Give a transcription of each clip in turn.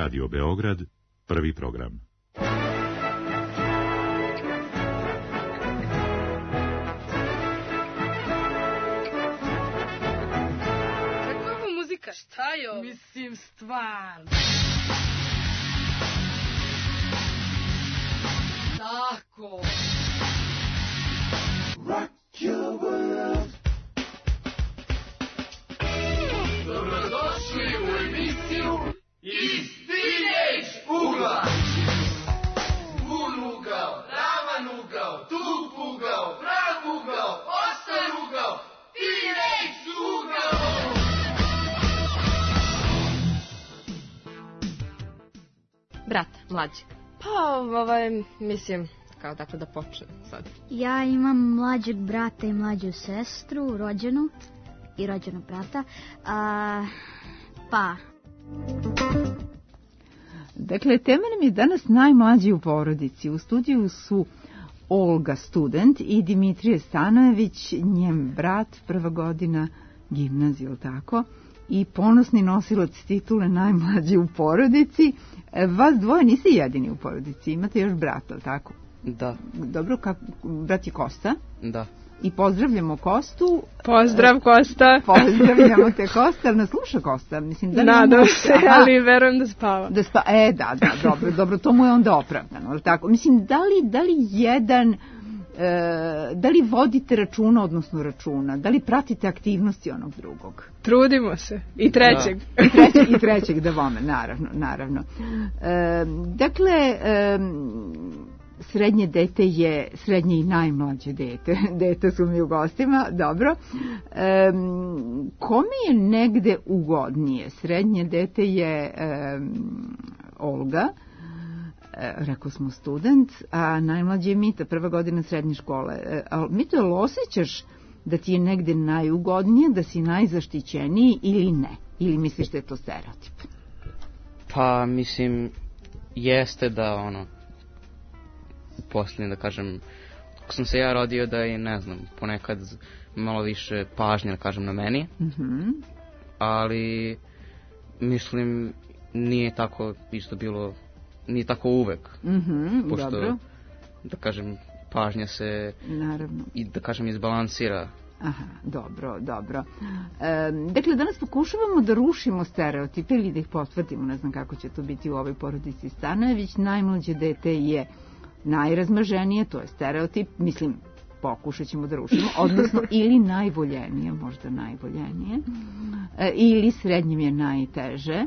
Radio Beograd, prvi program. Kakva ovo muzika? Šta je ovo? Mislim, stvarno. Tako. Rock your world. Dobrodošli u emisiju Iz Teenage ugla. Pun ugao, ravan ugao, tup ugao, prav ugao, ostar ugao, Teenage ugao. Brat, mlađi. Pa, mislim, kao tako da počnem sad. Ja imam mlađeg brata i mlađu sestru, rođenu i rođenog brata. Dakle, tema nam je danas najmlađi u porodici. U studiju su Olga, student, i Dimitrije Stanojević, njen brat, prva godina gimnazije, ili tako, i ponosni nosilac titule najmlađi u porodici. Vas dvoje niste jedini u porodici, imate još brata, ili tako? Da. Dobro, brat je Kosta? Da. I pozdravljamo Kostu. Pozdrav, Kosta. Pozdravljamo te, Kosta, ali nas sluša Kosta? Mislim, da nadam se, ali verujem da spava. Da, dobro, to mu je onda opravdano, ali tako? Mislim, da li vodite računa, da li pratite aktivnosti onog drugog? Trudimo se. I trećeg. Da. I trećeg, da vome, naravno. Dakle, srednje dete je srednje i najmlađe dete. Dete su mi u gostima, dobro. Kome je negde ugodnije? Srednje dete je Olga, rekao smo student, a najmlađi je Mita, prva godina srednje škole. Mito, jel osjećaš da ti je negde najugodnije, da si najzaštićeniji ili ne? Ili misliš da je to stereotip? Pa, mislim, jeste da, posljednje, da kažem, kako sam se ja rodio, da je, ne znam, ponekad malo više pažnje, da kažem, na meni. Mm-hmm. Ali, mislim, nije tako isto bilo, nije tako uvek. Mm-hmm, pošto, dobro. Da kažem, pažnja se, naravno, i da kažem, izbalansira. Aha, dobro. Dakle, danas pokušavamo da rušimo stereotipe ili da ih potvrdimo, ne znam kako će to biti u ovoj porodici Stanojević. Najmlađe dete je najrazmaženije, to je stereotip, mislim, pokušat ćemo da rušimo, odnosno ili najvoljenije, možda najvoljenije, ili srednjim je najteže,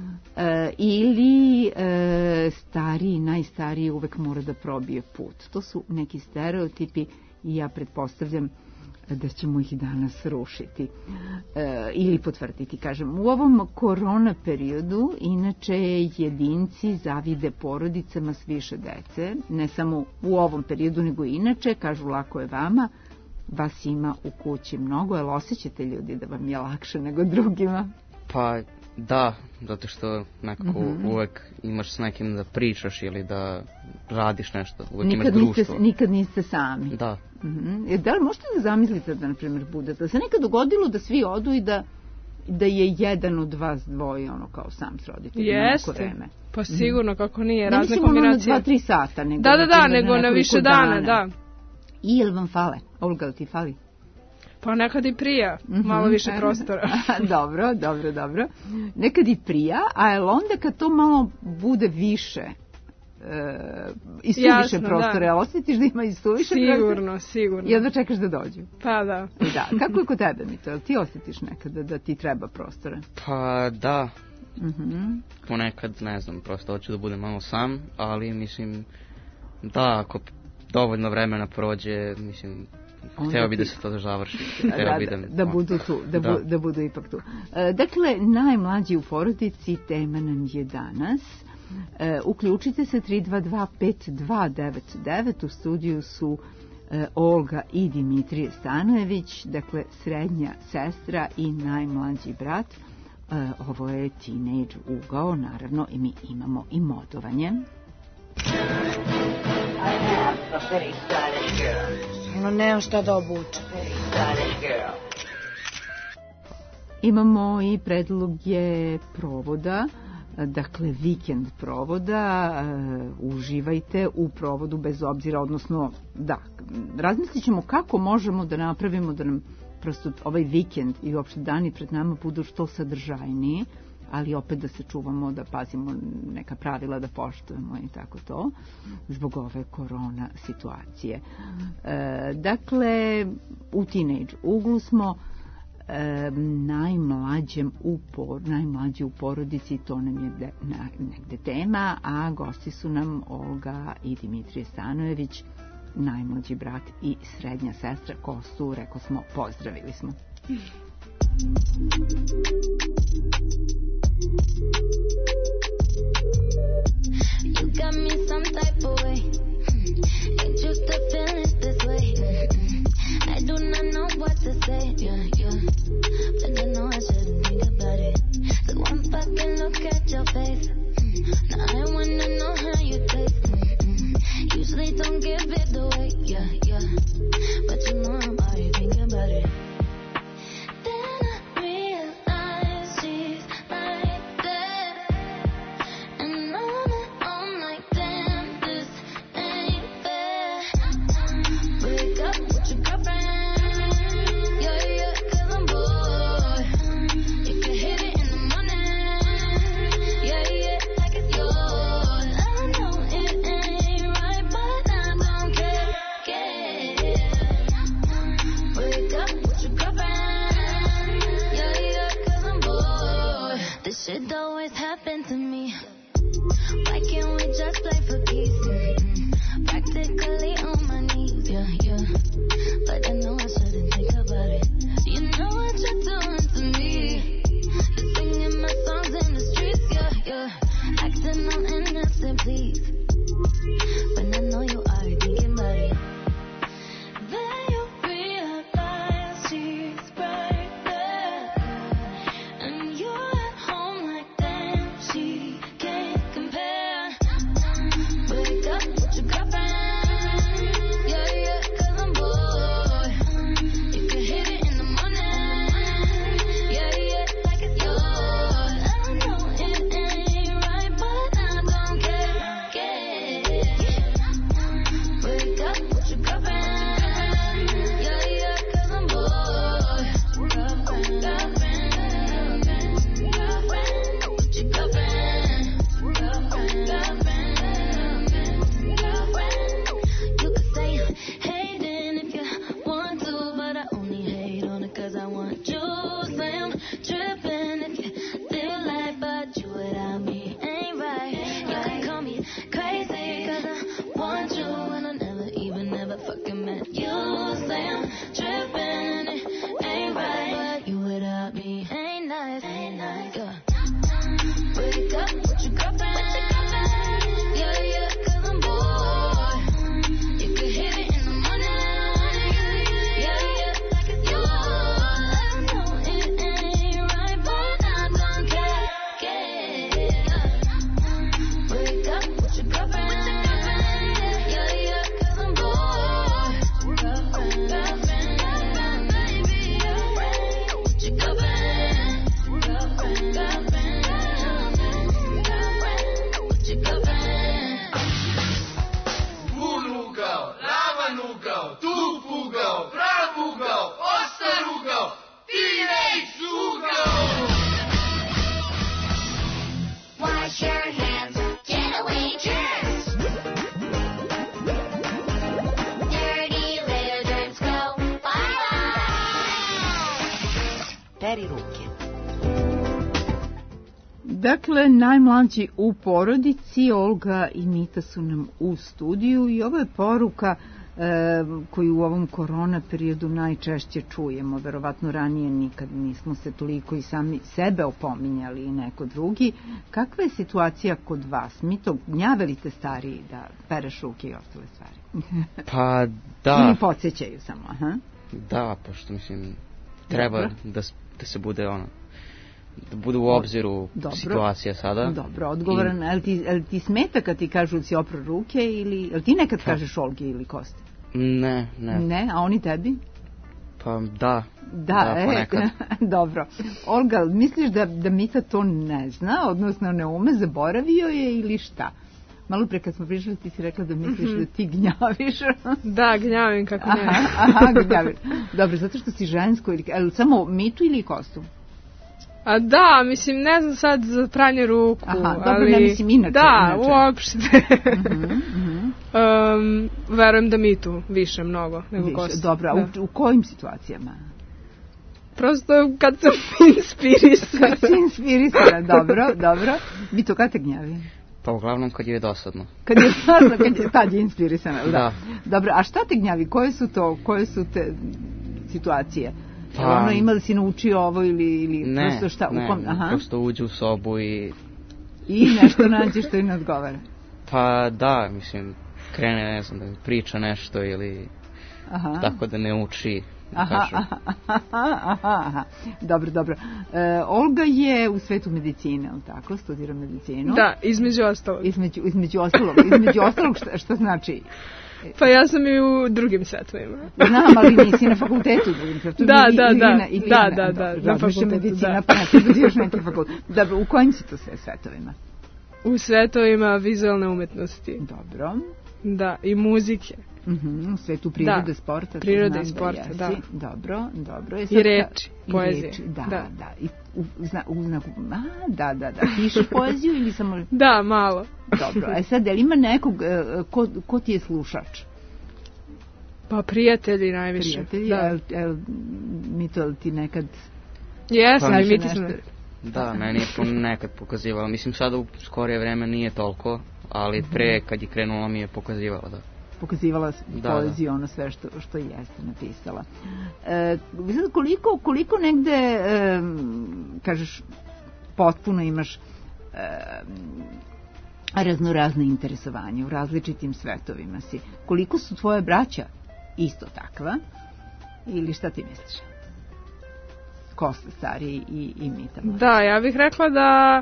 ili stariji, najstariji uvek mora da probije put. To su neki stereotipi i ja pretpostavljam da ćemo ih danas rušiti ili potvrditi. Kažem, u ovom korona periodu inače jedinci zavide porodicama s više dece, ne samo u ovom periodu nego i inače, kažu lako je vama, vas ima u kući mnogo, jel osjećate ljudi da vam je lakše nego drugima? Pa da, zato što nekako uvek imaš s nekim da pričaš ili da radiš nešto, uvek imaš društvo. Nikad niste sami. Da. Da li možete da zamislite da, na primjer, budete? Da se nekad dogodilo da svi odu i da je jedan od vas dvoje kao sam s roditeljima? Jeste, pa sigurno, kako nije, razne kombinacije. kombinacije. Ne mislim na 2-3 sata, nego nego na više dana, da. I jel vam fale? Olga, li ti fali? Pa nekad i prija, malo više prostora. Dobro. Nekad i prija, a jel onda kad to malo bude više i suviše prostora, jel osjetiš da ima i suviše prostora? Sigurno. I onda čekaš da dođu? Pa da. Kako je kod tebe, Mito? Jel ti osjetiš nekada da ti treba prostora? Pa da. Ponekad, ne znam, prosto hoću da budem malo sam, ali mislim da, ako dovoljno vremena prođe, mislim, hteo bi da se to završi. Da budu tu, da budu ipak tu. Dakle, najmlađi u porodici, tema nam je danas. Uključite se 322-5299, u studiju su Olga i Dimitrije Stanojević, dakle srednja sestra i najmlađi brat. Ovo je Teenage ugao, naravno, i mi imamo i modovanje. Nemam šta da obučem. Imamo i predloge provoda dakle vikend provoda, uživajte u provodu bez obzira, odnosno da, razmislit ćemo kako možemo da napravimo da nam prosto ovaj vikend i uopšte dani pred nama budu što sadržajniji, ali opet da se čuvamo, da pazimo neka pravila, da poštujemo i tako to, zbog ove korona situacije. Dakle, u Teenage uglu smo, najmlađi u porodici, to nam je negde tema, a gosti su nam Olga i Dimitrije Stanojević, najmlađi brat i srednja sestra. Kostu, rekao smo, pozdravili smo. You got me some type of way. Ain't used to feeling this way. I do not know what to say. Yeah. But I know I shouldn't think about it. So one fucking look at your face. Now I wanna know how you taste. Usually don't give it away. Yeah. But you know I'm already thinking about it. Then I realize she's right there. And I'm like, damn, this ain't fair. Wake up with your girlfriend. Yeah, 'cause I'm bored. You can hit it in the morning. Yeah, like it's yours. I know it ain't right, but I don't care. Wake up with your girlfriend. Yeah, 'cause I'm bored. This shit always happened to me. Why can't we just play for keeps? Practically on my knees, yeah. But I know I shouldn't think about it. You know what you're doing to me. You're singing my songs in the streets, yeah. Acting all innocent, please. But I know you are thinking about it. Then you realize she's right there. And you're at home like damn, she can't compare. Wake up with your girlfriend. Yeah, 'cause I'm bored. You can hit it in the morning. Yeah, like it's yours. I know it ain't right, but I don't care. Wake up with your girlfriend. Yeah, 'cause I'm bored. Girlfriend. With your girlfriend. You could say I'm hating if you want to, but I only hate on it 'cause I want you. Say I'm tripping if you feel like, but you without me ain't right. You can call me crazy 'cause I want you and I never fucking met you. Say I'm tripping and it ain't right, but you without me ain't nice. Yeah. Wake up with your girlfriend. Yeah, 'cause I'm bored. You can hit it in the morning. Yeah, like it's yours. I know it ain't right, but I don't care. Wake up with your girlfriend. Yeah, 'cause I'm bored. Girlfriend, baby. With your girlfriend. With your girlfriend. Un ugao, ravan ugao, tup ugao, prav ugao, ostar ugao, teenage ugao. Wash your hands, get away, germs. Dirty little germs, go bye-bye. Peri ruke. Dakle, najmlađi u porodici, Olga i Mita su nam u studiju i ovo je poruka koju u ovom korona periodu najčešće čujemo. Verovatno ranije nikad nismo se toliko i sami sebe opominjali i neko drugi. Kakva je situacija kod vas? Mi to gnjavelite stariji da pereš ruke i ostale stvari? Pa da. Ili podsjećaju samo, aha? Da, pošto mislim treba da se bude da bude u obziru situacija sada. Dobro, odgovoran. Ali ti smeta kad ti kažu da si opro ruke ili... Ali ti nekad kažeš Olgi ili Kosti? Ne. Ne, a oni tebi? Pa da. Da, ponekad. Dobro. Olga, misliš da Mita to ne zna, odnosno ne ume, zaboravio je ili šta? Malo pre kad smo pričali ti si rekla da misliš da ti gnjaviš. Da, gnjavim kako ne. Aha, gnjaviš. Dobro, zato što si žensko ili samo Mitu ili kostum? A da, mislim, ne znam sad za pranje ruku. Aha, dobro, ne mislim inače. Da, uopšte. Verujem da Mitu više mnogo nego kostum. Dobro, a u kojim situacijama? Prosto kad sam inspirisana. Kad si inspirisana, dobro. Mito, kad te gnjavi? Pa uglavnom kad je dosadno. Tad je inspirisana, da. Dobro, a šta te gnjavi? Koje su te situacije? Pa, imali si naučio ovo ili ne, prosto šta? Prosto uđe u sobu i nešto nađe što im ne odgovara. Pa da, mislim, krene, ne znam, da priča nešto ili tako da ne uči. Aha. Dobro. Olga je u svetu medicine, ali tako? Studira medicinu. Da, između ostalog. Između ostalog što znači? Pa ja sam i u drugim svetovima. Znam, ali nisi na fakultetu. Da, na fakultetu, medicina, pa ne još neki fakultet. Dobro, u kojim si to sve svetovima? U svetovima vizualne umetnosti. Dobro. Da, i muzike. U svetu prirode, sporta. Prirode i sporta, da. Dobro. I reči, poezije. Da. Da. Pišeš poeziju ili samo... Da, malo. Dobro, a sad, ima nekog, ko ti je slušač? Pa prijatelji najviše. Prijatelji, Mito, ti nekad... Jesam, i mi ti smo... Da, meni je nekad pokazivala. Mislim, sada u skorije vreme nije toliko, ali pre kad je krenula mi je pokazivala, da. Pokazivala poeziju, ono sve što jeste napisala. Koliko negde, kažeš, potpuno imaš raznorazne interesovanje u različitim svetovima si. Koliko su tvoje braća isto takva? Ili šta ti misliš? Kosta stariji i Mita mlađa. Da, ja bih rekla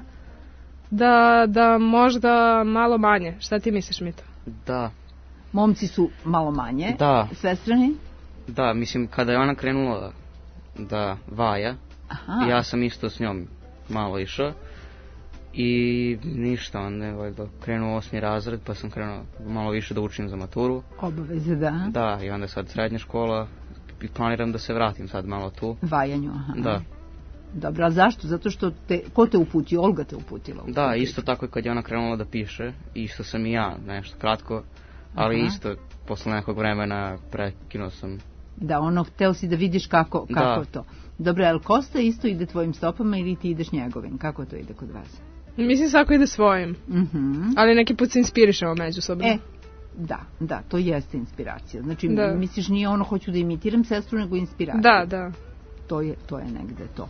da možda malo manje. Šta ti misliš, Mita? Da. Momci su malo manje. Da. Svestrani? Da, mislim, kada je ona krenula da vaja, ja sam isto s njom malo išao i ništa, onda je valjda krenuo 8. razred, pa sam krenuo malo više da učim za maturu. Obaveze, da. Da, i onda je sad srednja škola i planiram da se vratim sad malo tu. Vajanju, Da. Dobro, a zašto? Zato što ko te uputio? Olga te uputila? Da, isto tako i kad je ona krenula da piše, isto sam i ja, nešto kratko, ali isto posle nekog vremena prekinuo sam. Da, hteo si da vidiš kako to. Dobro, ali Kosta isto ide tvojim stopama ili ti ideš njegovim? Kako to ide kod vas? Mislim, svako ide svojim. Ali neki put se inspirišemo međusobno. Da, to jeste inspiracija. Znači, misliš, nije hoću da imitiram sestru, nego inspiracija. Da. To je negde to.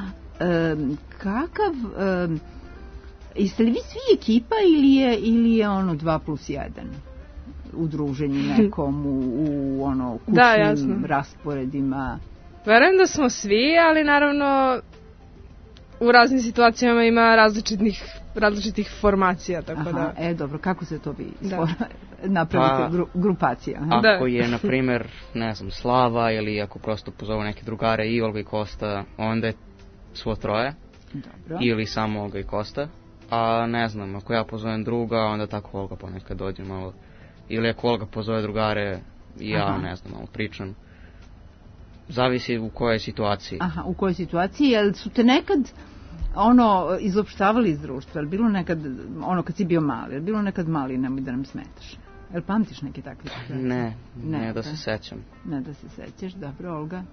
Jeste li vi svi ekipa ili je 2+1 u druženju nekom, u kućnim rasporedima? Verujem da smo svi, ali naravno u raznim situacijama ima različitih formacija, tako da... Dobro, kako se to vi napravite grupacija? Ako je, na primjer, ne znam, Slava ili ako prosto pozovu neke drugare i Olga i Kosta, onda je svo troje. Dobro. Ili samo Olga i Kosta. A ne znam, ako ja pozovem druga, onda tako Olga ponekad dođe malo. Ili ako Olga pozove drugare, ja ne znam, malo pričam. Zavisi u kojoj situaciji. U kojoj situaciji, jel su te nekad izopštavali iz društva, jel bilo nekad, kad si bio mali, jel bilo nekad mali, nemoj da nam smetaš? Jel pamtiš neke takve situacije? Ne da se sećam. Ne da se sećaš, dobro, Olga?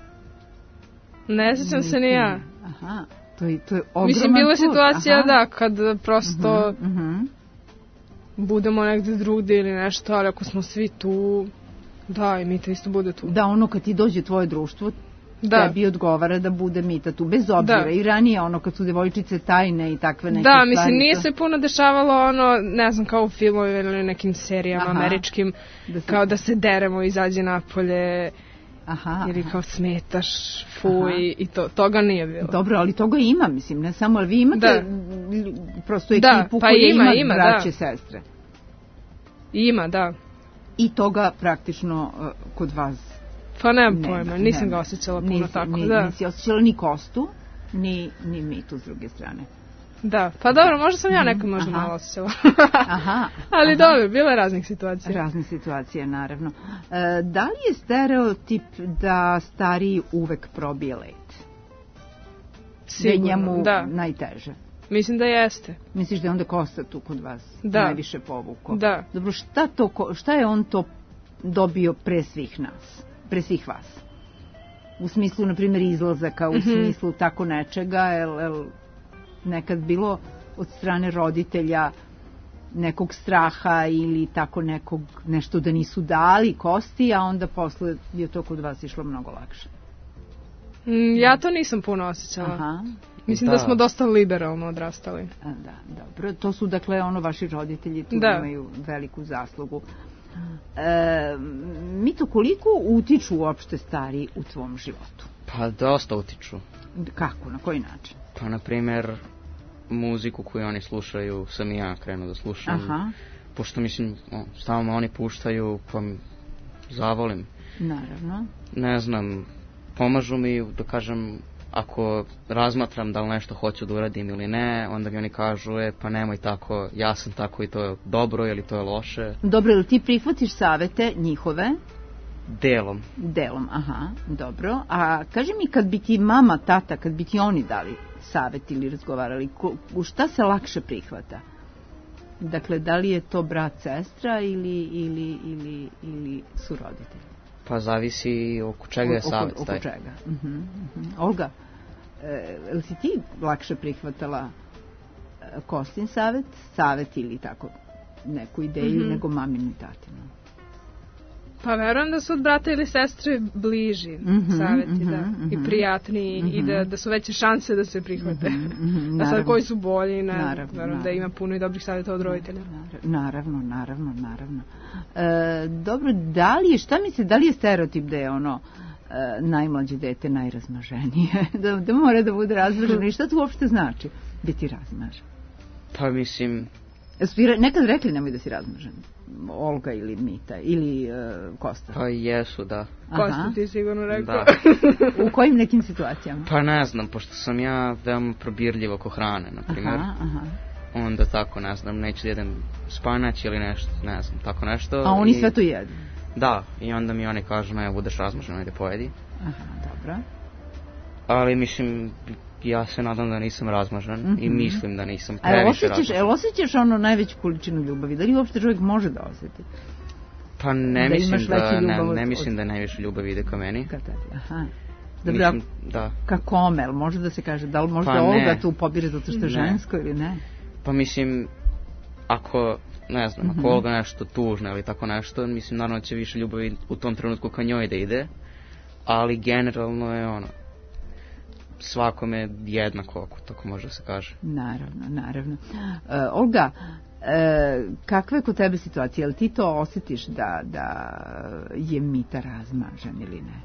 Ne sećam se ni ja. To je ogroman mislim, bila situacija, da, kad prosto budemo negde drugde ili nešto, ali ako smo svi tu, da, i Mita isto bude tu. Da, kad ti dođe tvoje društvo, tebi odgovara da bude Mita tu, bez obzira. I ranije, kad su devojčice tajne i takve neke stvari. Da, mislim, nije se puno dešavalo, ne znam, kao u filmovima ili nekim serijama američkim, kao da se deremo, izađe napolje, ili kao smetaš, fuj, i toga nije bilo. Dobro, ali toga ima, mislim, ne samo, ali vi imate prosto ekipu koja ima braće, sestre. Ima, da. I toga praktično kod vas Pa nemam pojma, nisam ga osjećala puno tako. Nisi osjećala ni Kostu, ni Mitu s druge strane. Da, pa dobro, možda sam ja nekad možda malo osjećala. Ali dobro, bilo je raznih situacija. Raznih situacija, naravno. Da li je stereotip da stariji uvek probije led? Sigurno, da je njemu najteže? Mislim da jeste. Misliš da je onda Kosta tu kod vas najviše povukao? Da. Dobro, šta je on to dobio pre svih nas, pre svih vas? U smislu, na primjer, izlazaka, u smislu tako nečega, nekad bilo od strane roditelja nekog straha ili tako nešto da nisu dali Kosti, a onda posle je to kod vas išlo mnogo lakše? Ja to nisam puno osjećala. Mislim da smo dosta liberalno odrastali. Da, dobro. To su, dakle, vaši roditelji tu imaju veliku zaslugu. Mito, koliko utiču uopšte stariji u tvom životu? Pa dosta utiču. Kako, na koji način? Pa, na primjer, muziku koju oni slušaju sam i ja krenuo da slušam. Pošto, mislim, stalno oni puštaju, pa zavolim. Naravno. Ne znam, pomažu mi, da kažem, ako razmatram da li nešto hoću da uradim ili ne, onda mi oni kažu, pa nemoj tako, ja sam tako i to je dobro ili to je loše. Dobro, ili ti prihvatiš savete njihove? Delom. Delom, dobro. A kaži mi, kad bi ti mama, tata, kad bi ti oni dali savet ili razgovarali, šta se lakše prihvata? Dakle, da li je to brat, sestra ili su roditelji? Pa zavisi oko čega je savjet taj. Oko čega. Olga, li si ti lakše prihvatala Kostin savjet ili tako neku ideju nego mamin i tatinu? Pa verujem da su od brata ili sestre bliži savjeti, i prijatniji i da su veće šanse da se prihvate. A sad koji su bolji, verujem da ima puno i dobrih savjeta od roditelja. Naravno. Dobro, šta misli, da li je stereotip da je najmlađe dete najrazmaženije? Da mora da bude razmaženo i šta to uopšte znači biti razmažen? Pa mislim... Nekad rekli nemoj da si razmažen? Olga ili Mita ili Kosta? Pa jesu, da. Kosta ti sigurno rekao. U kojim nekim situacijama? Pa ne znam, pošto sam ja veoma probirljiv oko hrane, na primjer. Onda tako, ne znam, neću da jedem spanać ili nešto, ne znam, tako nešto. A oni sve to jedu? Da, i onda mi oni kažu, ne, budeš razmažen, ajde pojedi. Dobro. Ali mislim... Ja se nadam da nisam razmažen i mislim da nisam previše razmažen. Osjećaš najveću količinu ljubavi? Da li uopšte čovjek može da osjeti? Pa ne mislim da najviše ljubavi ide ka meni. Dobro, ka kome? Može da se kaže, da li možda Olga tu pobire zato što je žensko ili ne? Pa mislim, ako Olga nešto tužna ili tako nešto, mislim naravno će više ljubavi u tom trenutku ka njoj da ide, ali generalno je svakome jednako, ako tako može da se kaže. Naravno. Olga, kakva je kod tebe situacija? Jel ti to osjetiš da je Mita razmažen ili ne?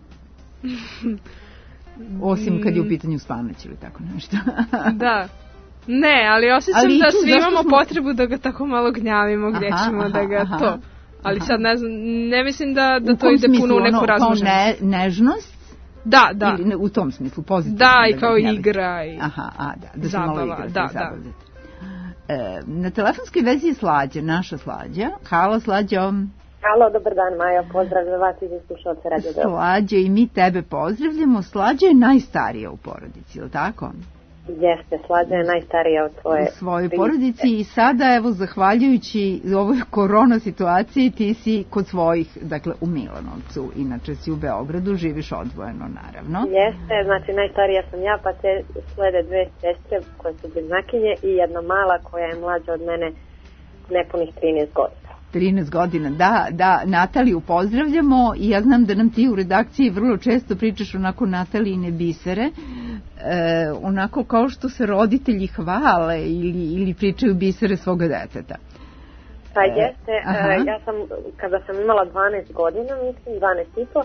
Osim kad je u pitanju spanać ili tako nešto. Da. Ne, ali osjećam da svi imamo potrebu da ga tako malo gnjavimo gdje ćemo da ga to. Ali sad ne znam, ne mislim da to ide puno u neku razmaženost. Kao nežnost? Da. Ili u tom smislu, pozitivno. Da, i kao igra i da se malo igra, da se zabavljate. Na telefonskoj vezi je Slađa, naša Slađa. Halo, Slađo. Halo, dobar dan, Maja, pozdrav za vas i za slušalce Radio Beograd. Slađa, i mi tebe pozdravljamo. Slađa je najstarija u porodici, je li tako? Jeste, Slađa je najstarija od svoje svojoj porodici i sada, evo, zahvaljujući ovoj korona situaciji, ti si kod svojih, dakle, u Milanovcu, inače si u Beogradu, živiš odvojeno, naravno. Jeste, znači najstarija sam ja, pa se slede dve sestre koje su bliznakinje i jedna mala koja je mlađa od mene nepunih 13 godina. 13 godina, da, Nataliju pozdravljamo i ja znam da nam ti u redakciji vrlo često pričaš onako Natalijine bisere, onako kao što se roditelji hvale ili pričaju bisere svoga deteta. Pa jeste, ja sam, kada sam imala 12 godina, mislim, 12 i po,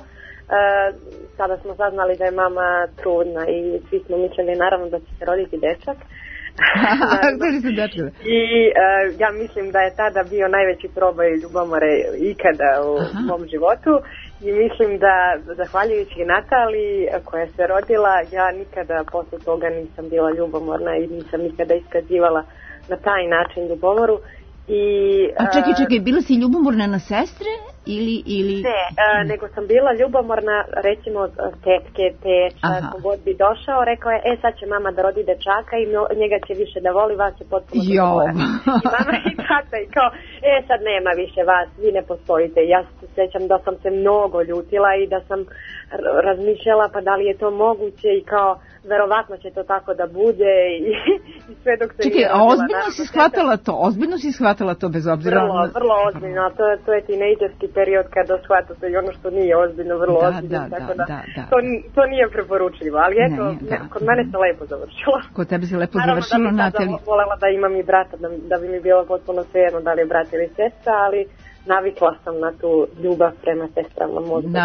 sada smo saznali da je mama trudna i svi smo mislili naravno da će se roditi dečak. Hteli ste dečka. I ja mislim da je tada bio najveći probaj ljubomore ikada u mom životu. I mislim da, zahvaljujući Nataliji koja se rodila, ja nikada posle toga nisam bila ljubomorna i nisam nikada iskazivala na taj način ljubomoru. A čekaj, bila si ljubomorna na sestre ili... Ne, nego sam bila ljubomorna, recimo, tetke, teča, kogod bi došao, rekao je, sad će mama da rodi dečaka i njega će više da voli, vas će potpuno da voli. I mama i tata i kao, sad nema više vas, vi ne postojite. Ja se sjećam da sam se mnogo ljutila i da sam razmišljala pa da li je to moguće i kao, verovatno će to tako da bude i sve dok se... Čekaj, a ozbiljno si shvatala to bez obzira? Vrlo ozbiljno, to je tinejdžerski period kada shvatate i ono što nije ozbiljno, vrlo ozbiljno, tako da to nije preporučljivo, ali eto, kod mene se lepo završilo. Kod tebe se lepo završilo, Natalija? Naravno da bi volela da imam i brata, da bi mi bilo potpuno svejedno da li je brat ili sestra, ali navikla sam na tu ljubav prema sestrama.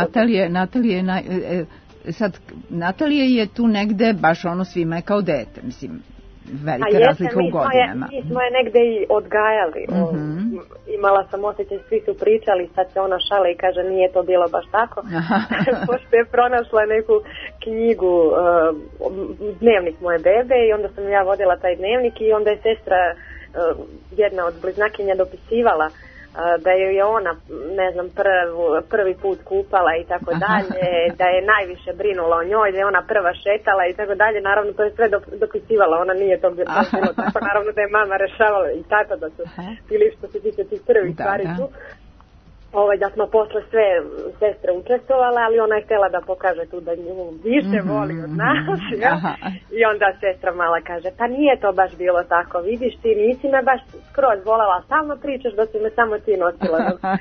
Natalija je tu negde baš ono svima je kao dete, mislim, velika razlika u godinama. Mi smo je negde i odgajali. Imala sam osjećaj, svi su pričali, sad se ona šale i kaže nije to bilo baš tako. Pošto je pronašla neku knjigu, dnevnik moje bebe, i onda sam ja vodila taj dnevnik i onda je sestra, jedna od bliznakinja, dopisivala da je ona, ne znam, prvi put kupala i tako dalje, da je najviše brinula o njoj, da je ona prva šetala i tako dalje. Naravno, to je sve dopisivala, ona nije to bilo tako. Naravno da je mama rešavala i tata da su bili, što se tiče tih prvih stvari tu. Da smo posle sve sestre učestvovale, ali ona je htjela da pokaže tu da nju više voli od nas. I onda sestra mala kaže, pa nije to baš bilo tako, vidiš ti, nisi me baš skroz volela, stalno pričaš da si me samo ti nosila.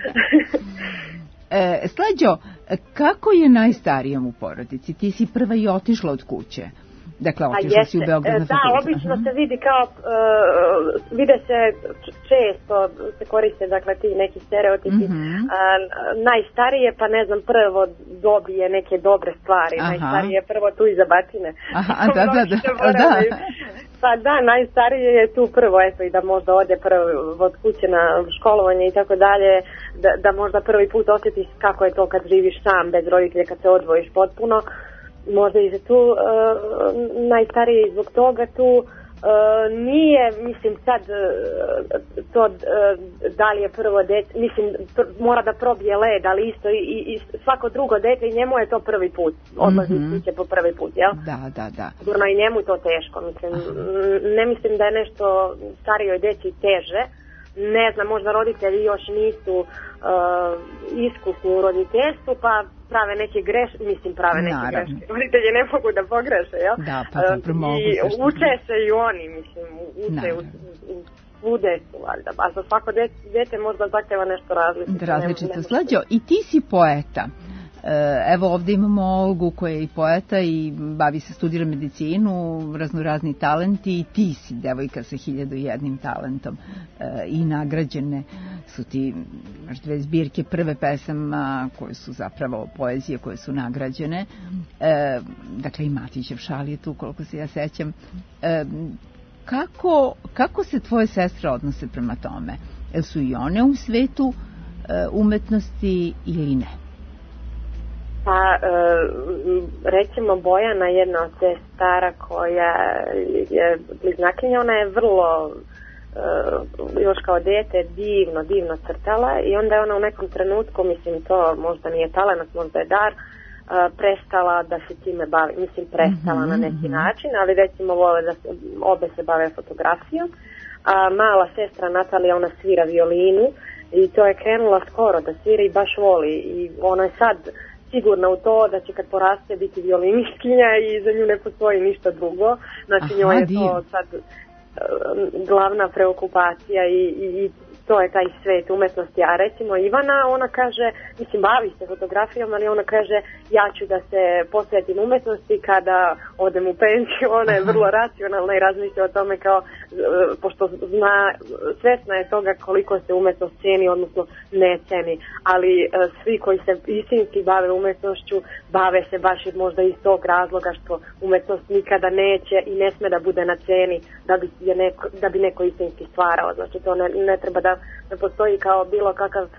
Slađo, kako je najstarijem u porodici? Ti si prva i otišla od kuće. Dakle, otišla si u Beograd na fakultet. Da, obično se vidi kao, vide se često, se koriste, dakle, ti neki stereotipi. Najstarije, pa ne znam, prvo dobije neke dobre stvari. Najstarije prvo tu iza batine. Pa da, najstarije je tu prvo, eto, i da možda ode prvo od kuće na školovanje i tako dalje, da možda prvi put osjetiš kako je to kad živiš sam, bez roditelja, kad se odvojiš potpuno. Možda i za tu najstariji zbog toga tu nije, mislim sad to da li je prvo dete, mislim mora da probije led, ali isto i svako drugo dete i njemu je to prvi put, odlazi kuće po prvi put, jel? Da. Sigurno i njemu to teško, mislim, ne mislim da je nešto starijoj deci teže. Ne znam, možda roditelji još nisu iskusni u roditeljstvu, pa prave neke greške, roditelji ne mogu da pogreše, jel? Da, pa dobro mogu. I uče se i oni, mislim, uče u decu, valjda. A za svako dete možda zahteva nešto različito. Različito. Slađo, i ti si poeta. Evo ovdje imamo Olgu koja je i poeta i bavi se, studira medicinu, raznorazni talenti, i ti si devojka sa 1001 talentom i nagrađene su ti, imaš 2 zbirke prve pesama koje su zapravo poezije koje su nagrađene, dakle i Matićev šal je tu koliko se ja sećam. Kako se tvoje sestre odnose prema tome? Jel su i one u svetu umetnosti ili ne? Pa, recimo Bojana, jedna od sestara koja je bliznakinja, ona je vrlo, još kao dete, divno crtala i onda je ona u nekom trenutku, mislim to možda nije talent, možda je dar, prestala da se time bavi, mislim prestala na neki način, ali recimo vole da obe se bave fotografijom. A mala sestra Natalija, ona svira violinu i to je krenula skoro da svira i baš voli i ona je sad sigurna u to da će kad poraste biti violinistkinja i za nju ne postoji ništa drugo. Znači njoj je to sad glavna preokupacija i to je taj svet umetnosti. A recimo Ivana, ona kaže, mislim bavi se fotografijom, ali ona kaže ja ću da se posvetim umetnosti kada odem u penziju. Ona je vrlo racionalna i razmišlja o tome kao pošto svesna je toga koliko se umetnost ceni, odnosno ne ceni, ali svi koji se istinski bave umetnošću, bave se baš možda iz tog razloga što umetnost nikada neće i ne sme da bude na ceni da bi neko istinski stvarao. Znači to ne treba da postoji kao bilo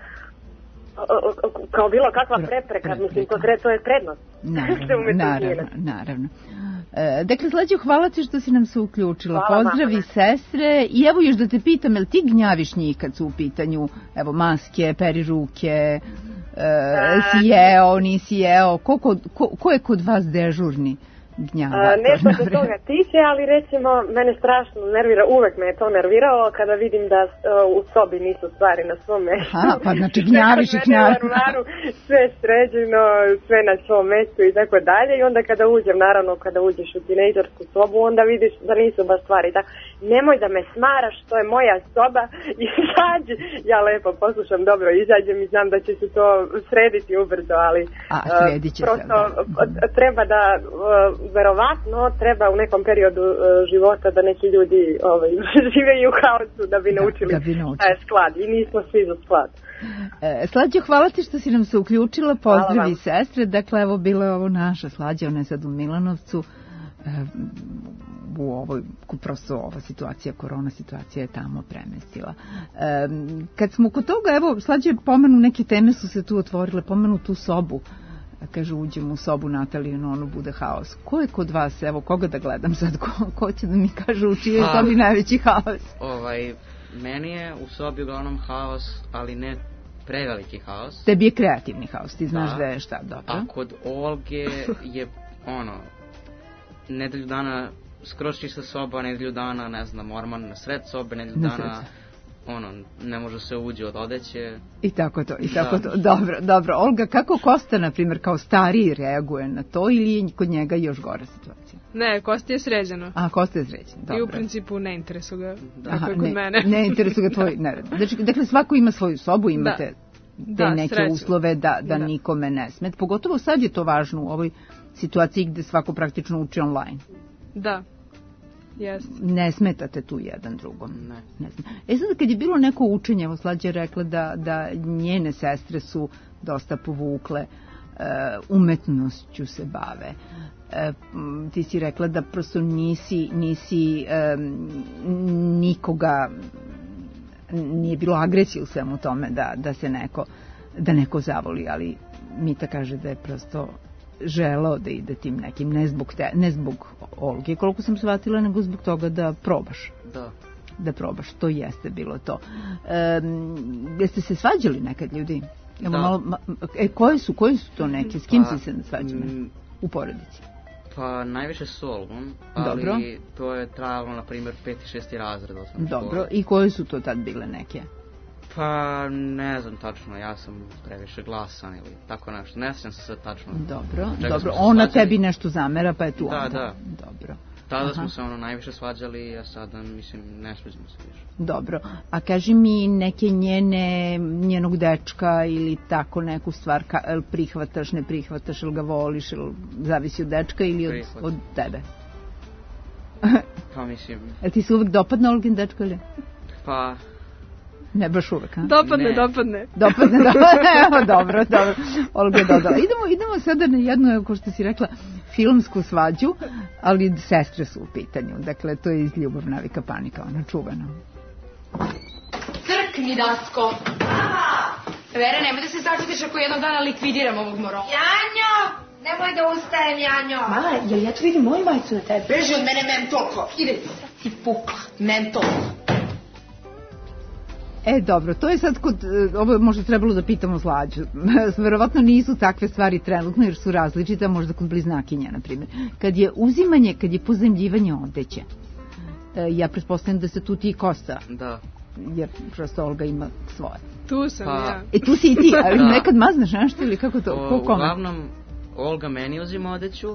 kakva prepreka, mislim, to je prednost. Naravno. Dakle, Slađo, hvala ti što si nam se uključila. Pozdravi sestre. I evo još da te pitam, jel ti gnjaviš njih kad su u pitanju, evo, maske, peri ruke, si jeo, nisi jeo, ko je kod vas dežurni gnjavator? Nešto se toga tiče, ali recimo mene strašno nervira, uvek me je to nerviralo kada vidim da u sobi nisu stvari na svom mjestu. Aha, pa znači gnjaviš i gnjaviš. Sve sređeno, sve na svom mjestu i tako dalje, i onda kada uđem, naravno kada uđeš u tinejdžersku sobu, onda vidiš da nisu baš stvari tako. Nemoj da me smaraš, to je moja soba, izađi. Ja lepo poslušam, dobro, izađem i znam da će se to srediti ubrzo, ali prosto treba da verovatno treba u nekom periodu života da neki ljudi žive i u haosu da bi naučili sklad, i nismo svi za sklad. Slađo, hvala ti što si nam se uključila, pozdravi sestre. Dakle, evo bila je ovo naša Slađa, ona je sad u Milanovcu. U ovoj, prosto ova situacija, korona situacija je tamo premestila. Kad smo kod toga, evo, Slađe pomenu, neke teme su se tu otvorile, pomenu tu sobu. Kaže, uđemo u sobu Natalije, ono bude haos. Ko je kod vas, evo, koga da gledam sad, ko će da mi kaže u čijoj sobi najveći haos? Meni je u sobi uglavnom haos, ali ne preveliki haos. Tebi je kreativni haos, ti znaš da je šta, dobro. A kod Olge je, nedelju dana skroz čista soba, nedelju dana, ne znam, orman na sred sobe, nedelju dana, ne može se uđe od odeće. I tako to. Dobro. Olga, kako Kosta, na primjer, kao stariji reaguje na to, ili je kod njega još gora situacija? Ne, Kosta je sređeno. Kosta je sređeno, dobro. I u principu ne interesu ga, tako je kod mene. Ne interesu ga tvoj nerad. Dakle, svako ima svoju sobu, imate te neke uslove da nikome ne smet. Pogotovo sad je to važno u ovoj situaciji gde svako praktično uči online. Da. Yes. Ne smetate tu jedan drugom. Ne znam. Sad kad je bilo neko učenje, evo Slađa je rekla da njene sestre su dosta povukle, umetnošću se bave. Ti si rekla da prosto nisi nikoga, nije bilo agresije u svemu tome da neko zavoli, ali Mita kaže da je prosto želeo da ide tim nekim, ne zbog Olge, koliko sam shvatila, nego zbog toga da probaš. Da probaš, to jeste bilo to. Jeste se svađali nekad, ljudi? Koji su to neki? S kim si se svađali u porodici? Pa najviše s Olgom, ali to je trajalo, na primjer, 5. i 6. razred. Dobro, i koje su to tad bile neke? Pa ne znam tačno, ja sam previše glasan ili tako nešto, ne sjećam se sve tačno. Dobro, ona tebi nešto zamera, pa je tu onda. Da. Dobro. Tada smo se najviše svađali, a sada, mislim, ne svađamo se više. Dobro, a kaži mi neke njenog dečka ili tako neku stvar, prihvataš, ne prihvataš, ili ga voliš, ili zavisi od dečka ili od tebe? Pa mislim... Jel ti se uvek dopadne Olgin dečko ili? Pa... Ne baš uvek, a? Dopadne. Evo, dobro. Olga je dodala. Idemo sada na jednu, kao što si rekla, filmsku svađu, ali sestre su u pitanju. Dakle, to je iz Ljubav, navika, panika, ona čuvena. Crkni, Dasko! Vera, nemoj da se začutiš ako jednog dana likvidiram ovog morala. Janjo! Nemoj da ustajem, Janjo! Mala, jel ja tu vidim moju majicu na tebi? Beži od mene, mentolko! Ide, ti pukla, mentolko. Dobro, to je sad ovo možda trebalo da pitamo Slađu. Verovatno nisu takve stvari trenutno jer su različite, možda kod bliznakinja, na primjer. Kad je uzimanje, kad je pozajmljivanje odeće, ja pretpostavljam da se tu ti Kosta. Da. Jer prosto Olga ima svoje. Tu sam ja. Tu si i ti, ali nekad mazneš nešto ili kako to? Uglavnom, Olga meni uzima odeću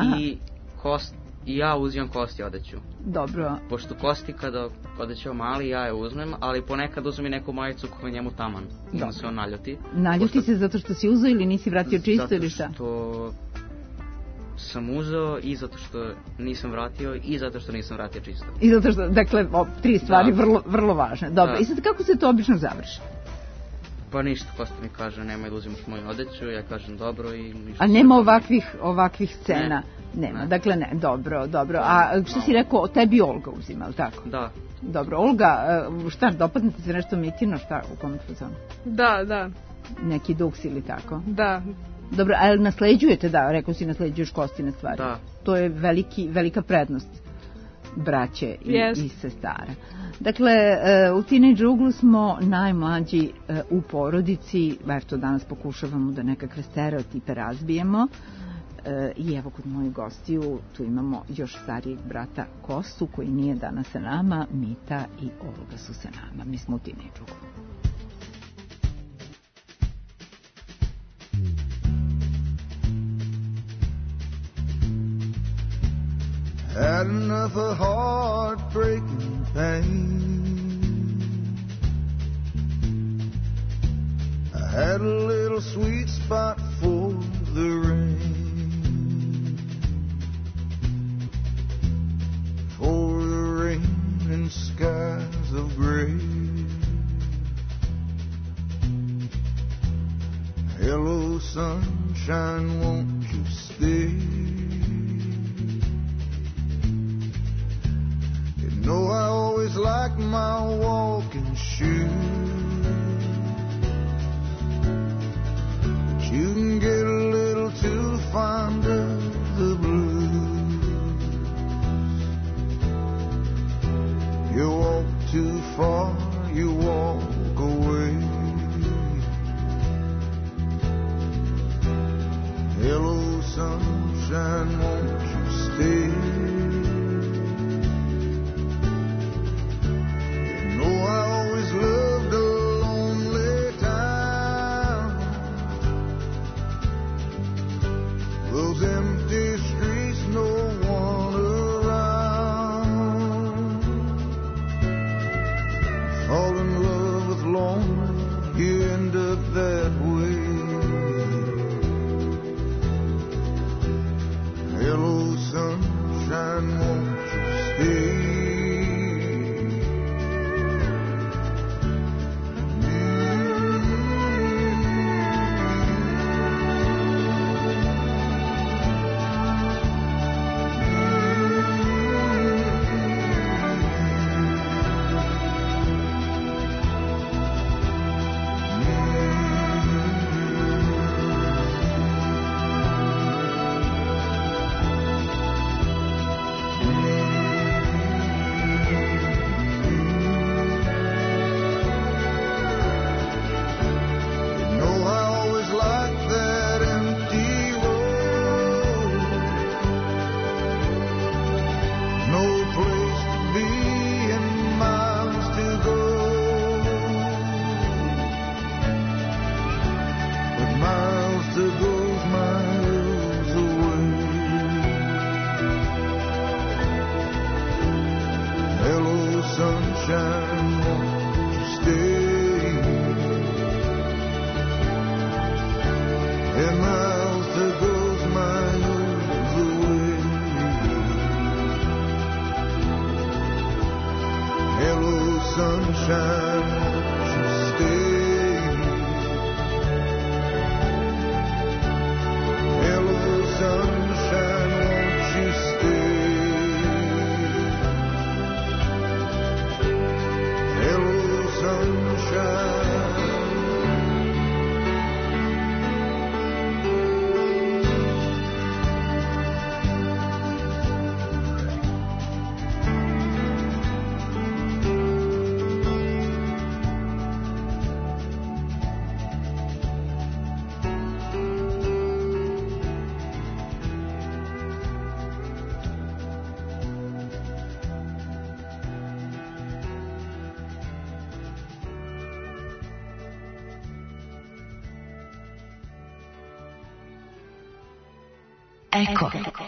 i ja uzimam Kosti odeću. Dobro. Pošto Kosti kada odećeo mali, ja je uzmem, ali ponekad uzmem i neku majicu koja je njemu taman. I onda se on naljuti. Naljuti se zato što si uzeo ili nisi vratio čisto ili šta? Zato što sam uzeo i zato što nisam vratio i zato što nisam vratio čisto. I zato što, dakle, 3 stvari vrlo važne. Dobro, i sad kako se to obično završi? Pa ništa, Kosta mi kaže nemoj da uzimaš moju odeću, ja kažem dobro i ništa. A nema ovakvih scena? Nema, dakle ne, dobro. A što si rekao, tebi Olga uzima, ali tako? Da. Dobro, Olga, šta, dopadnete se nešto Mitino, šta u kom fazonu? Da. Neki duks ili tako? Da. Dobro, ali nasleđujete, rekao si nasleđuješ Kostine stvari. Da. To je velika prednost braće i sestara. Dakle, u Teenage Uglu smo najmlađi u porodici, eto danas pokušavamo da nekakve stereotipe razbijemo. I evo kod mojih gostiju tu imamo još starijeg brata Kostu koji nije danas sa nama, Mita i Olga su sa nama. Mi smo u Teenage Uglu. Had enough of heartbreaking pain. I had a little sweet spot for the rain, for the rain and skies of gray. Hello sunshine, won't you stay? No, I always like my walking shoes, but you can get a little too fond of the blues. You walk too far, you walk away. Hello, sunshine, won't you stay? Loved a lonely town, those empty streets, no one around. Fall in love with lonely, you end up that way. Hello sunshine, won't you stay? Eko.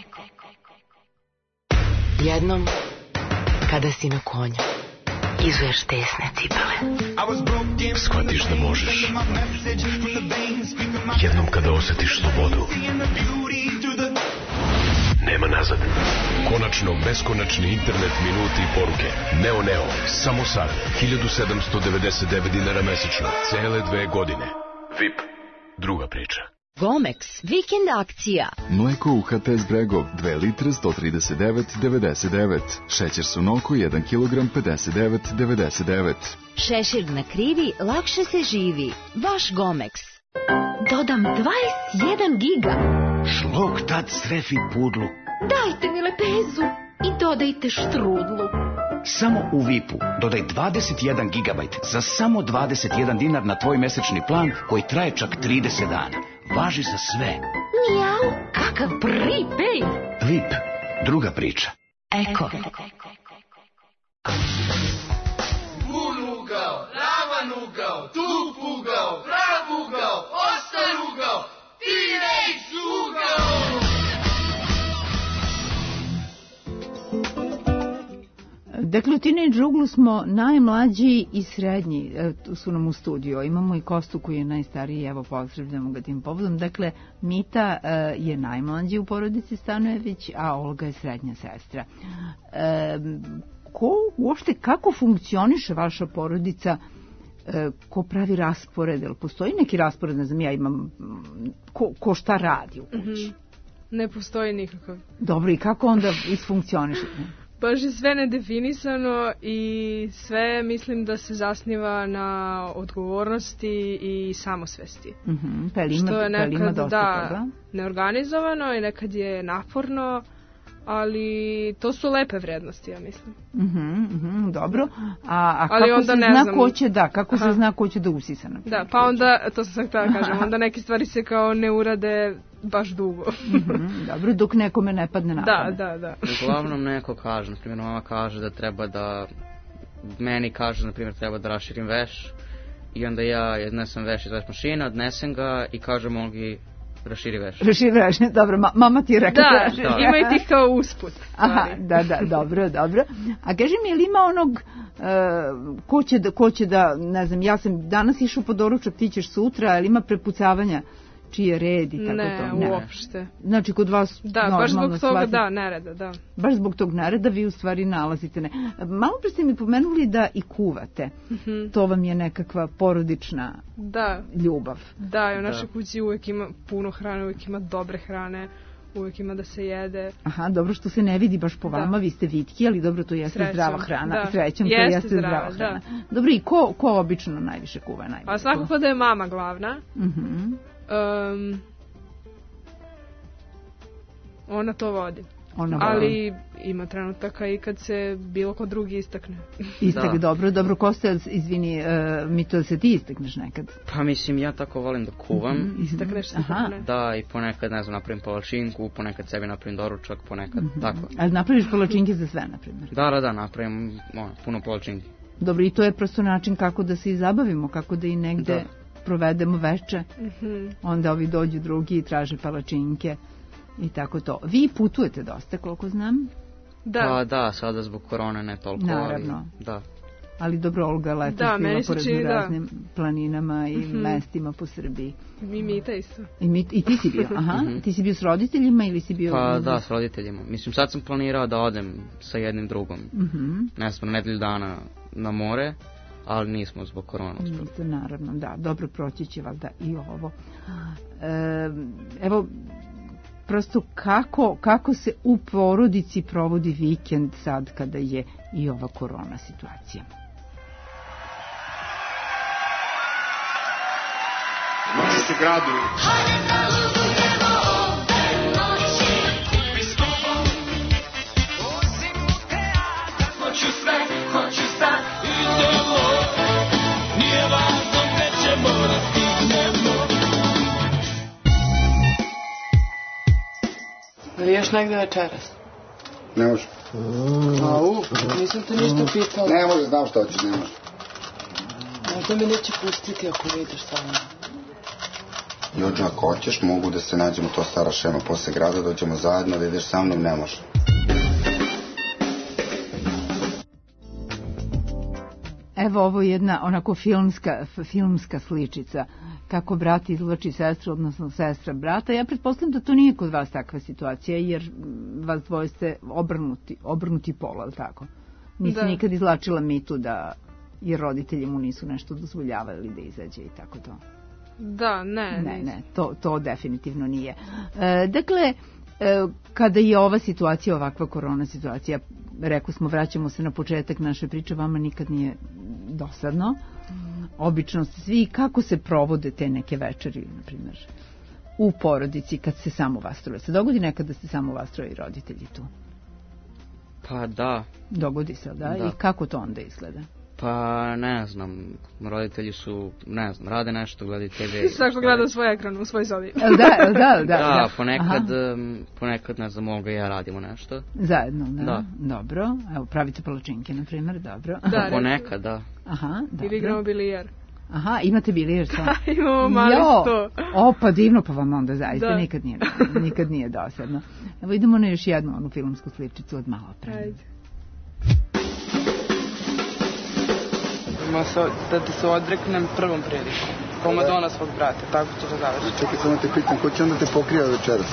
Jednom, kada si na konju, izuješ tesne cipele. Shvatiš da možeš. Jednom kada osjetiš slobodu. nema nazad. Konačno beskonačni internet, minuti i poruke. Neo, samo sad, 1799 dinara mesečno, cele 2 godine. VIP, druga priča. Gomex, vikend akcija. Mleko UHT Zbregov, 2 litre, 139,99. Šećer Sunoko, 1 kg, 59,99. Šešir na krivi, lakše se živi. Vaš Gomex. Dodam 21 giga. Šlog tad srefi pudlu. Dajte mi lepezu i dodajte štrudlu. Samo u VIP-u dodaj 21 gigabajt za samo 21 dinar na tvoj mesečni plan koji traje čak 30 dana. Važi za sve. Mijau, kakav prepaid. VIP, druga priča. Eko. Bun ugao, ravan ugao, tup ugao, prav ugao, ostar ugao, Teenage ugao. Dakle, u Teenage uglu smo najmlađi i srednji, su nam u studiju. Imamo i Kostu koji je najstariji, evo pozdravljamo ga tim povodom. Dakle, Mita je najmlađi u porodici Stanojević, a Olga je srednja sestra. Uopšte, kako funkcioniše vaša porodica, ko pravi raspored, jel postoji neki raspored, ne znam, ja imam, ko šta radi u kući? Ne postoji nikakav. Dobro, i kako onda isfunkcioniše? Baš je sve nedefinisano i sve mislim da se zasniva na odgovornosti i samosvesti. Što je nekad neorganizovano i nekad je naporno, ali to su lepe vrednosti, ja mislim. Dobro. A kako se zna ko će kako se zna ko će da usisa? Da, pa onda, to sam htjela kažem, onda neke stvari se kao ne urade baš dugo. Dobro, dok nekome ne padne na pamet. Da. Uglavnom neko kaže, na primjer, mama kaže da treba da, meni kaže, na primjer, treba da raširim veš, i onda ja iznesem veš iz veš mašine, odnesem ga i kažem mogi raširi veš. Raširi veš, dobro, mama ti je rekla da raširi. Da, ima i tih kao usput. Aha, da, dobro. A kaži mi, je li ima onog, ko će da, ne znam, ja sam danas išao po doručak, ti ćeš sutra, ali ima prepucavanja čiji je red i tako to? Ne, uopšte. Znači, kod vas normalno baš zbog toga, da, nereda, da. Baš zbog tog nereda vi u stvari nalazite. Malo pre ste mi pomenuli da i kuvate. To vam je nekakva porodična ljubav. Da, i u našoj kući uvijek ima puno hrane, uvijek ima dobre hrane, uvijek ima da se jede. Aha, dobro što se ne vidi baš po vama, vi ste vitki, ali dobro, to jeste zdrava hrana. Srećom, to jeste zdrava hrana. Dobro, i ko obično najviše kuva? A svakako da je mama glavna. Ona to vodi. Ali ima trenutaka i kad se bilo ko drugi istakne. Dobro, Kosta, izvini, mi to se ti istakneš nekad? Pa mislim, ja tako volim da kuvam. Istakneš se tako. Da, i ponekad, ne znam, napravim palačinku, ponekad sebi napravim doručak, ponekad tako. Ali napraviš palačinke za sve, na primjer? Da, napravim puno palačinki. Dobro, i to je prosto način kako da se i zabavimo, kako da i negde provedemo veče, onda ovi dođu drugi i traže palačinke i tako to. Vi putujete dosta, koliko znam? Da. Pa da, sada zbog korone ne toliko. Naravno. Da. Ali dobro, Olga leto bila po raznim planinama i mestima po Srbiji. I Mita isto. I ti si bio, Ti si bio s roditeljima ili si bio... Pa da, s roditeljima. Mislim, sad sam planirao da odem sa jednim drugom. Ne znam, nedelju dana na more, ali nismo zbog korona. Naravno, da, dobro, proći će valjda i ovo. Evo, prosto kako se u porodici provodi vikend sad kada je i ova korona situacija? Noći se gradu. Ali još negde večeras? Ne može. Nisam te ništa pitala. Ne može, znam što hoćeš, ne može. Možda me neće pustiti ako vidiš sa mnom. Jođo, ako hoćeš, mogu da se nađemo, to stara šema posle grada, dođemo zajedno, da ideš sa mnom, ne može. Evo ovo je jedna onako filmska sličica, kako brat izvlači sestru, odnosno sestra brata. Ja pretpostavljam da to nije kod vas takva situacija, jer vas dvoje ste obrnuti pola, ali tako? Nisi nikad izvlačila mitu da jer roditelji mu nisu nešto dozvoljavali da izađe i tako to? Da, ne, to definitivno nije. Dakle, kada je ova situacija, ovakva korona situacija, rekli smo, vraćamo se na početak naše priče, vama nikad nije dosadno. Obično ste svi, kako se provode te neke večeri, na primjer, u porodici kad se samo vas troje? Se dogodi nekada ste samo vas troje i roditelji tu? Pa da. Dogodi se, da? I kako to onda izgleda? Pa ne znam, roditelji su, ne znam, rade nešto, gledaju TV. Svako gleda svoj ekran u svoj sobi. Da, ponekad, ne znam, Olga i ja radimo nešto. Zajedno, da. Dobro, evo, pravite palačinke, na primjer, dobro. Da, ponekad, da. Aha, dobro. Ili igramo bilijar. Aha, imate bilijar sa? Imamo mali sto. Pa divno, pa vam onda zaista nikad nije dosadno. Evo, idemo na još jednu onu filmsku sličicu od malo pre. Ajde. Da ti se odreknem prvom prilikom. Kao Madonna svog brata, tako će da završi. Čekaj, samo te pitam, ko će onda te pokrio večeras?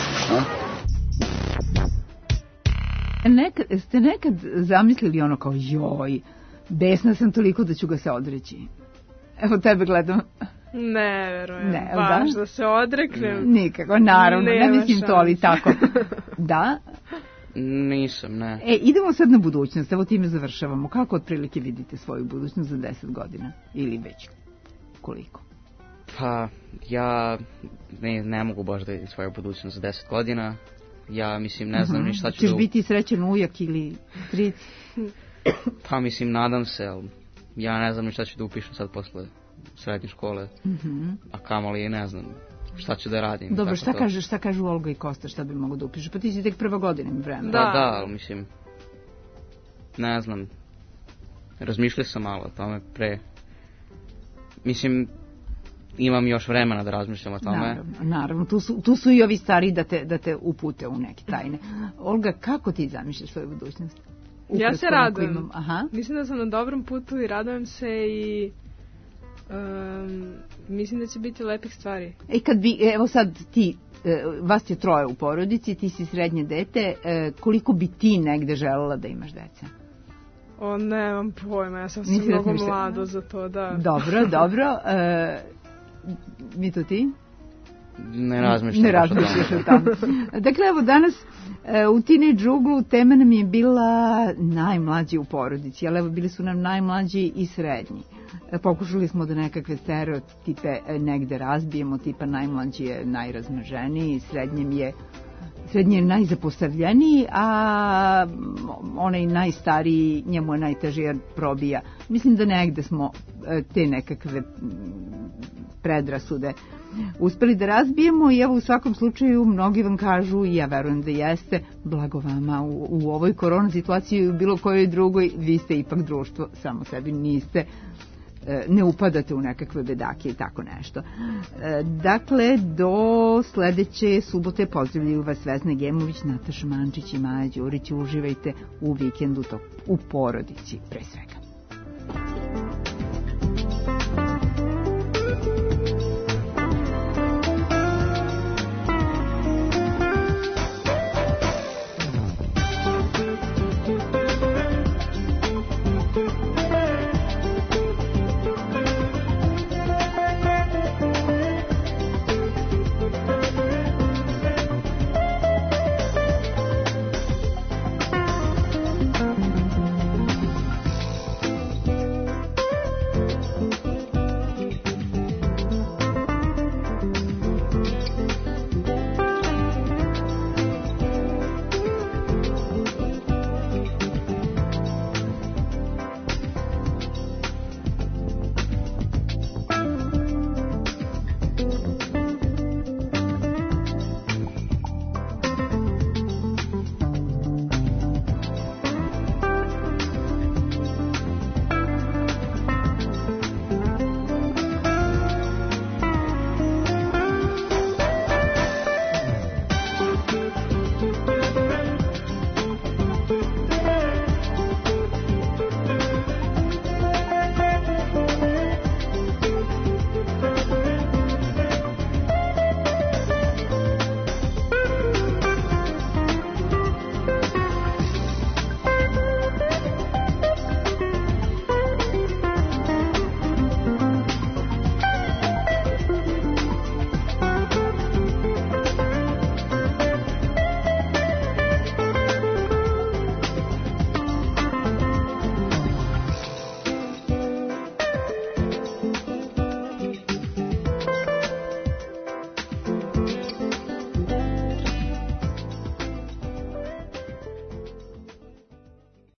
Ste nekad zamislili ono kao, joj, besna sam toliko da ću ga se odreći? Evo tebe gledam. Ne, verujem, baš da se odreknem. Nikako, naravno, ne mislim to, ali tako. Da? Nisam, ne. Idemo sad na budućnost, evo time završavamo. Kako otprilike vidite svoju budućnost za 10 godina? Ili već koliko? Pa, ja ne mogu baš da vidim svoju budućnost za 10 godina. Ja, mislim, ne znam ni šta ću... Češ biti srećan ujak ili stric? Pa, mislim, nadam se, ali ja ne znam ni šta ću da upišem sad posle srednje škole. A kamoli, ne znam šta ću da radim. Dobro, šta kažu Olga i Kosta, šta bi mogu da upišu? Pa ti si tek prva godina vremena. Da, ali mislim, ne znam, razmišljao sam malo o tome pre. Mislim, imam još vremena da razmišljam o tome. Naravno, tu su i ovi stari da te upute u neke tajne. Olga, kako ti zamišljaš svoju budućnost? Ja se radujem. Mislim da sam na dobrom putu i radujem se i mislim da će biti lepih stvari. Evo sad ti, vas je troje u porodici, ti si srednje dete, koliko bi ti negde želela da imaš deca? Nemam pojma, ja sam mnogo mlado za to, da. Dobro. Mito, ti? Ne razmišljaš o tamo. Dakle, evo danas u Teenage uglu tema nam je bila najmlađi u porodici, ali evo bili su nam najmlađi i srednji. Pokušali smo da nekakve stereotipe negde razbijemo, tipa najmlađi je najrazmaženiji, srednji je najzapostavljeniji, a onaj najstariji, njemu je najteže jer probija. Mislim da negde smo te nekakve predrasude uspeli da razbijemo i evo u svakom slučaju mnogi vam kažu, i ja verujem da jeste, blago vama u ovoj korona situaciji i u bilo kojoj drugoj, vi ste ipak društvo, samo sebi niste, ne upadate u nekakve bedake i tako nešto. Dakle, do sledeće subote pozdravljaju vas Vesna Gemović, Nataša Mančić i Maja Đurić. Uživajte u vikendu u porodici pre svega.